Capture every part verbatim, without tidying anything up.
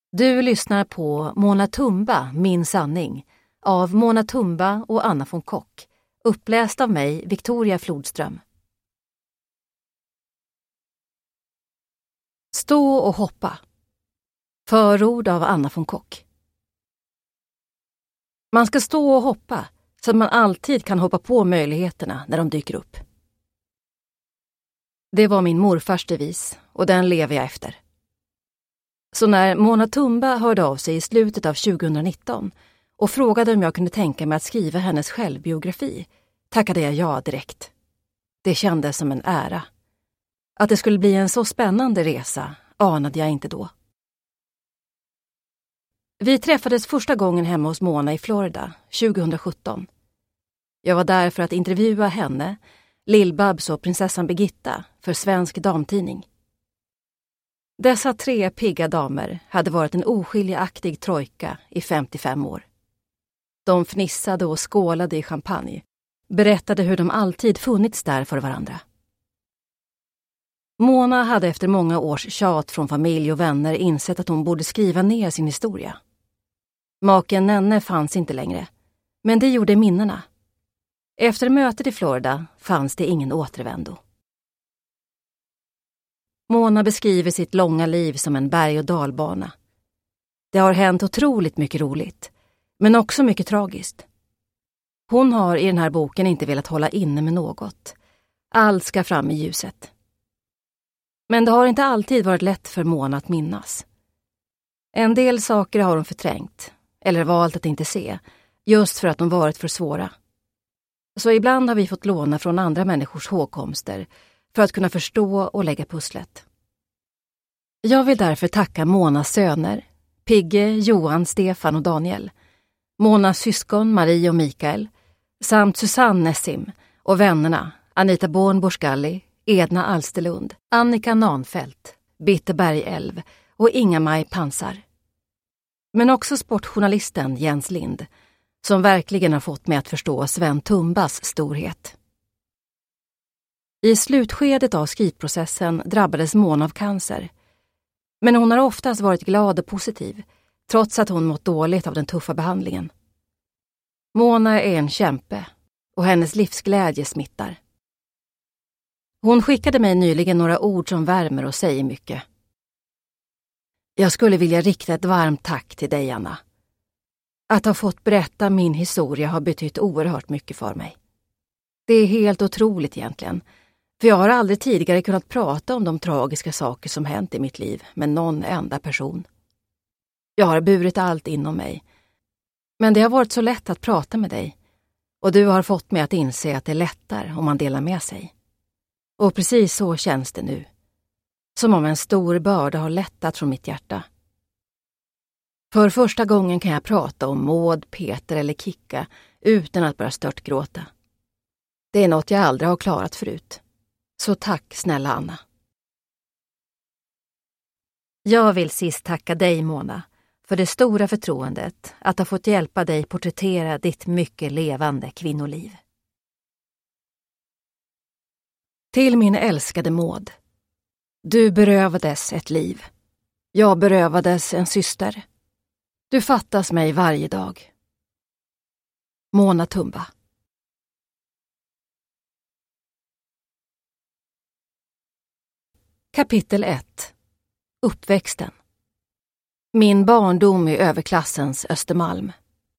Du lyssnar på Mona Tumba, min sanning, av Mona Tumba och Anna von Kock, uppläst av mig, Victoria Flodström. Stå och hoppa. Förord av Anna von Kock. Man ska stå och hoppa så att man alltid kan hoppa på möjligheterna när de dyker upp. Det var min morfars devis och den lever jag efter. Så när Mona Tumba hörde av sig i slutet av tjugonitton och frågade om jag kunde tänka mig att skriva hennes självbiografi, tackade jag ja direkt. Det kändes som en ära. Att det skulle bli en så spännande resa anade jag inte då. Vi träffades första gången hemma hos Mona i Florida tjugosjutton. Jag var där för att intervjua henne, Lill-Babs och prinsessan Birgitta för Svensk Damtidning. Dessa tre pigga damer hade varit en oskiljaktig trojka i femtiofem år. De fnissade och skålade i champagne, berättade hur de alltid funnits där för varandra. Mona hade efter många års tjat från familj och vänner insett att hon borde skriva ner sin historia. Maken Nenne fanns inte längre, men det gjorde minnena. Efter mötet i Florida fanns det ingen återvändo. Mona beskriver sitt långa liv som en berg- och dalbana. Det har hänt otroligt mycket roligt, men också mycket tragiskt. Hon har i den här boken inte velat hålla inne med något. Allt ska fram i ljuset. Men det har inte alltid varit lätt för Mona att minnas. En del saker har hon förträngt, eller valt att inte se, just för att de varit för svåra. Så ibland har vi fått låna från andra människors hågkomster för att kunna förstå och lägga pusslet. Jag vill därför tacka Monas söner, Pigge, Johan, Stefan och Daniel, Monas syskon Marie och Mikael, samt Susanne Nessim och vännerna Anita Born-Borskalli, Edna Alsterlund, Annika Nanfält, Bitte Bergälv och Inga-Maj Pansar. Men också sportjournalisten Jens Lind, som verkligen har fått mig att förstå Sven Tumbas storhet. I slutskedet av skrivprocessen drabbades Mona av cancer. Men hon har oftast varit glad och positiv, trots att hon mått dåligt av den tuffa behandlingen. Mona är en kämpe och hennes livsglädje smittar. Hon skickade mig nyligen några ord som värmer och säger mycket. Jag skulle vilja rikta ett varmt tack till dig, Anna. Att ha fått berätta min historia har betytt oerhört mycket för mig. Det är helt otroligt egentligen, för jag har aldrig tidigare kunnat prata om de tragiska saker som hänt i mitt liv med någon enda person. Jag har burit allt inom mig, men det har varit så lätt att prata med dig, och du har fått mig att inse att det är lättare om man delar med sig. Och precis så känns det nu, som om en stor börda har lättat från mitt hjärta. För första gången kan jag prata om Maud, Peter eller Kicka utan att börja störtgråta. Det är något jag aldrig har klarat förut. Så tack, snälla Anna. Jag vill sist tacka dig, Mona, för det stora förtroendet att ha fått hjälpa dig porträttera ditt mycket levande kvinnoliv. Till min älskade Maud. Du berövades ett liv. Jag berövades en syster. Du fattas mig varje dag. Mona Tumba. Kapitel ett. Uppväxten. Min barndom i överklassens Östermalm.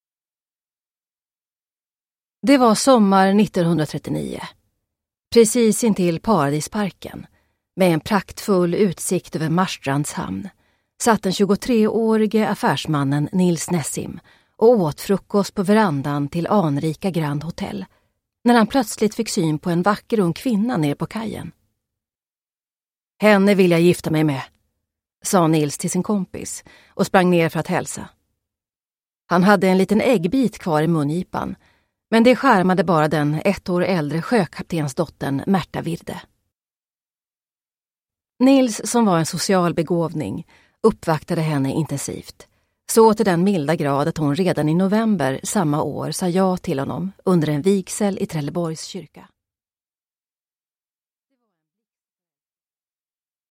Det var sommar nittonhundratrettionio. Precis intill Paradisparken, med en praktfull utsikt över Marstrands hamn, satt den tjugotreårige affärsmannen Nils Nessim och åt frukost på verandan till anrika Grand Hotel, när han plötsligt fick syn på en vacker ung kvinna nere på kajen. Henne vill jag gifta mig med, sa Nils till sin kompis och sprang ner för att hälsa. Han hade en liten äggbit kvar i mungipan, men det skärmade bara den ett år äldre sjökaptensdottern Märta Virde. Nils, som var en social begåvning, uppvaktade henne intensivt, så till den milda grad att hon redan i november samma år sa ja till honom under en vigsel i Trelleborgs kyrka.